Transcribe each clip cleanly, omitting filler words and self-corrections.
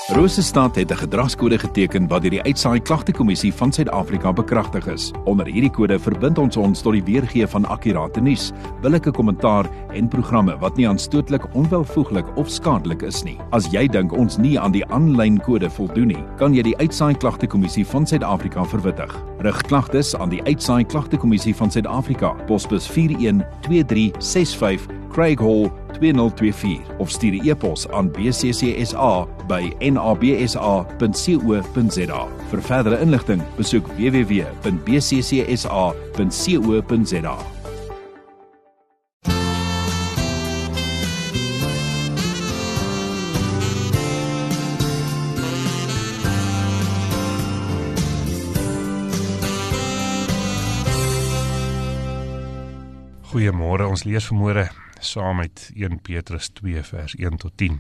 Rosestad het 'n gedragskode geteken wat deur die Uitsaai Klagtekommissie van Suid-Afrika bekragtig is. Onder hierdie kode verbind ons tot die weergee van akkurate nuus, billike kommentaar en programme wat nie aanstootlik, onwelvoeglik of skadelik is nie. As jy dink ons nie aan die aanlyn kode voldoen nie, kan jy die Uitsaai Klagtekommissie van Suid-Afrika verwittig. Rig klagtes aan die Uitsaai Klagtekommissie van Suid-Afrika, posbus 412365 Craig Hall 2024 of stuur 'n e-pos aan bccsa@nabsa.co.za. Vir verdere inligting, besoek www.bccsa.co.za. Goeiemôre, ons lees vanmôre saam met 1 Petrus 2 vers 1 tot 10.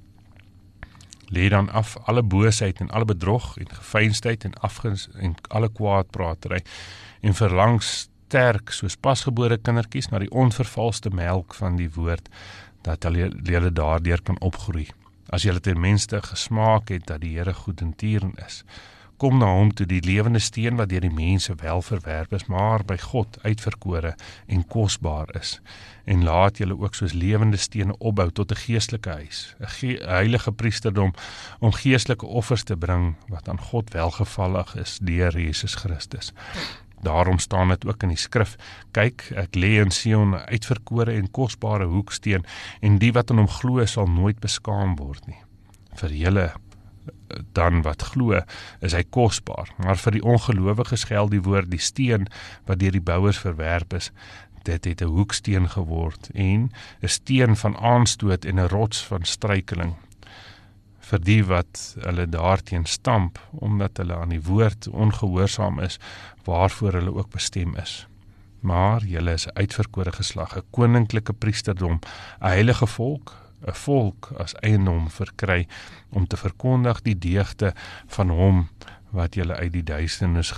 Lê dan af alle boosheid en alle bedrog en geveinsdheid en afguns en alle kwaadpratery en verlang sterk soos pasgebore kindertjies na die onvervalste melk van die woord, dat julle daardeur kan opgroei. As julle ten minste gesmaak het dat die Here goedertieren is, kom na hom toe, die lewende steen wat deur die mense wel verwerp is, maar by God uitverkore en kosbaar is. En laat julle ook soos lewende stene opbou tot 'n geestelike huis, 'n heilige priesterdom, om geestelike offers te bring wat aan God welgevallig is deur Jesus Christus. Daarom staan dit ook in die skrif: kyk, ek lê in Sion 'n uitverkore en kosbare hoeksteen, en die wat aan hom glo sal nooit beskaam word nie. Vir julle dan wat glo, is hy kosbaar, maar vir die ongelowiges geld die woord, die steen wat deur die bouers verwerp is, dit het 'n hoeksteen geword en 'n steen van aanstoot en 'n rots van struikeling vir die wat hulle daarteen stamp, omdat hulle aan die woord ongehoorsaam is, waarvoor hulle ook bestem is. Maar julle is 'n uitverkore geslag, 'n koninklike priesterdom, 'n heilige volk, 'n volk as eiendom verkry, om te verkondig die deugde van hom wat julle uit die duisternis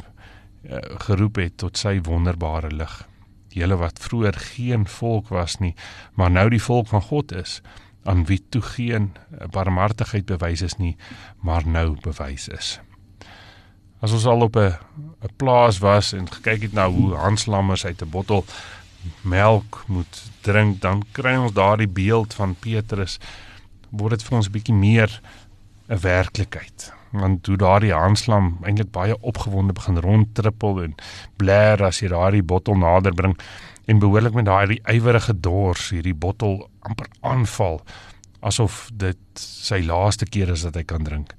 geroep het tot sy wonderbare lig. Julle wat vroeër geen volk was nie, maar nou die volk van God is, aan wie toe geen barmhartigheid bewys is nie, maar nou bewys is. As ons al op 'n plaas was en gekyk het na hoe handslammers uit 'n bottel melk moet drink, dan kry ons daardie beeld van Petrus, word dit vir ons 'n bietjie meer 'n werklikheid. Want hoe daardie handslam eintlik baie opgewonde begin rondtrippel en blaar as jy daardie bottel nader bring, en behoorlik met daardie ywerige dors hierdie bottel amper aanval, asof dit sy laaste keer is dat hy kan drink.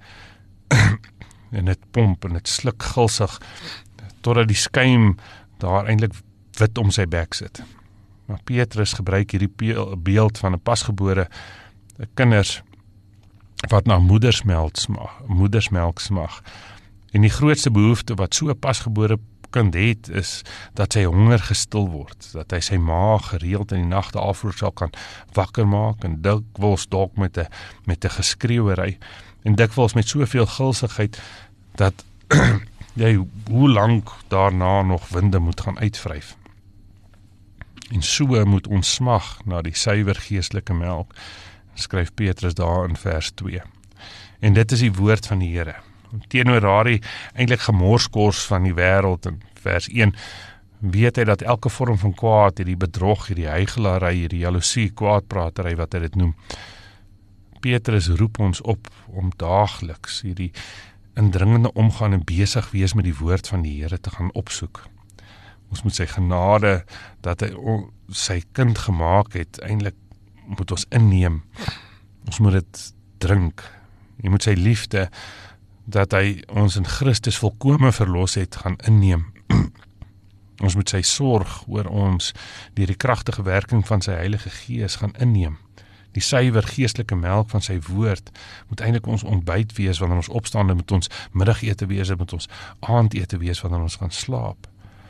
En dit pomp en dit sluk gulsig, totdat die skuim daar eintlik wit om sy bek sit. Maar Petrus gebruik hierdie beeld van 'n pasgebore kinders wat na moedersmelk smag. En die grootste behoefte wat so 'n pasgebore kind het, is dat sy honger gestil word, dat hy sy maag gereeld in die nag daarvoor sal kan wakker maak, en dikwels dalk met 'n geskreeuery, en dikwels met soveel gulsigheid, dat jy hoe lank daarna nog winde moet gaan uitvryf. En so moet ons smag na die suiwer geestelike melk, skryf Petrus daar in vers 2. En dit is die woord van die Here. Teenoor daardie eintlik gemorskors van die wêreld, in vers 1, weet hy dat elke vorm van kwaad, hierdie bedrog, hierdie huigelary, hierdie jaloesie, kwaadpratery, wat hy dit noem. Petrus roep ons op om daagliks hierdie indringende omgaan en besig wees met die woord van die Here te gaan opsoek. Ons moet sy genade, dat hy sy kind gemaak het, eintlik moet ons inneem. Ons moet dit drink. Jy moet sy liefde, dat hy ons in Christus volkome verlos het, gaan inneem. Ons moet sy sorg oor ons, deur die kragtige werking van sy Heilige Gees, gaan inneem. Die suiwer geestelike melk van sy woord moet eintlik ons ontbyt wees wanneer ons opstaan, en moet ons middagete wees, en moet ons aandete wees wanneer ons gaan slaap.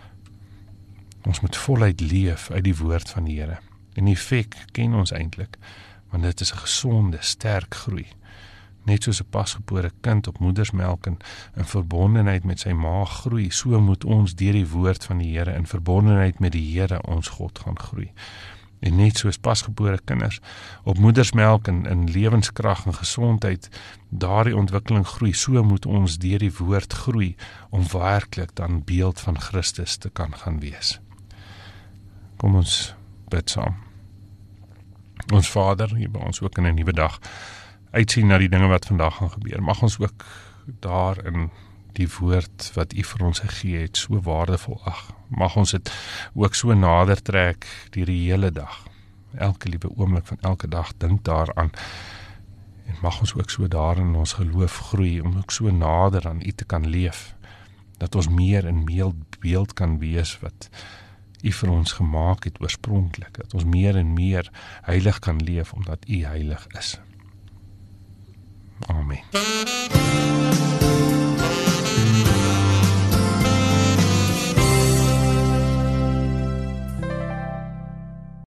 Ons moet voluit leef uit die woord van die Here. En die effek ken ons eintlik, want dit is 'n gesonde, sterk groei. Net soos 'n pasgebore kind op moedersmelk in verbondenheid met sy maag groei, so moet ons deur die woord van die Here in verbondenheid met die Here ons God gaan groei. En net soos pasgebore kinders op moedersmelk en lewenskrag en gesondheid daardie ontwikkeling groei, so moet ons deur die woord groei om werklik dan beeld van Christus te kan gaan wees. Kom ons bid saam. Ons Vader, hier by ons ook in 'n nuwe dag, uitsien na die dinge wat vandag gaan gebeur. Mag ons ook daar in die woord wat U vir ons gegee het, so waardevol ag. Mag ons dit ook so nader trek die hele dag. Elke liewe oomblik van elke dag dink daaraan. En mag ons ook so daarin in ons geloof groei, om ook so nader aan U te kan leef. Dat ons meer en meer beeld kan wees wat U vir ons gemaak het oorspronklik. Dat ons meer en meer heilig kan leef, omdat U heilig is. Amen.